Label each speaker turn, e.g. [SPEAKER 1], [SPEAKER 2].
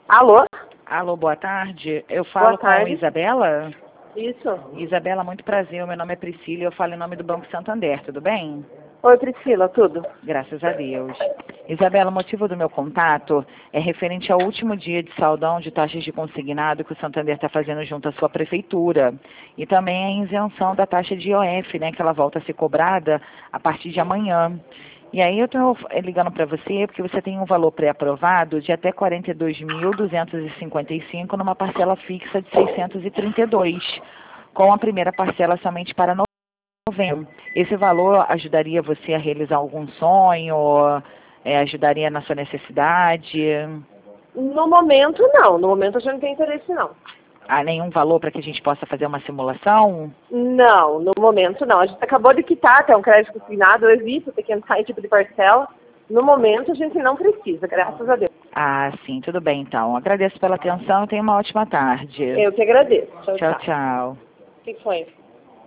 [SPEAKER 1] Alô?
[SPEAKER 2] Alô, boa tarde. Eu falo com a Isabela?
[SPEAKER 1] Isso.
[SPEAKER 2] Isabela, muito prazer. O meu nome é Priscila e eu falo em nome do Banco Santander, tudo bem?
[SPEAKER 1] Oi, Priscila, tudo?
[SPEAKER 2] Graças a Deus. Isabela, o motivo do meu contato é referente ao último dia de saldão de taxas de consignado que o Santander está fazendo junto à sua prefeitura. E também a isenção da taxa de IOF, né, que ela volta a ser cobrada a partir de amanhã. E aí eu estou ligando para você porque você tem um valor pré-aprovado de até R$ 42.255 numa parcela fixa de 632, com a primeira parcela somente para novembro. Esse valor ajudaria você a realizar algum sonho? Ajudaria na sua necessidade?
[SPEAKER 1] No momento, não. No momento, a gente não tem interesse, não.
[SPEAKER 2] Há nenhum valor para que a gente possa fazer uma simulação?
[SPEAKER 1] Não, no momento, não. A gente acabou de quitar até um crédito consignado, eu evito ter que entrar em tipo de parcela. No momento, a gente não precisa, graças a Deus.
[SPEAKER 2] Ah, sim, tudo bem, então. Agradeço pela atenção e tenha uma ótima tarde.
[SPEAKER 1] Eu que agradeço.
[SPEAKER 2] Tchau, tchau.
[SPEAKER 1] O que foi?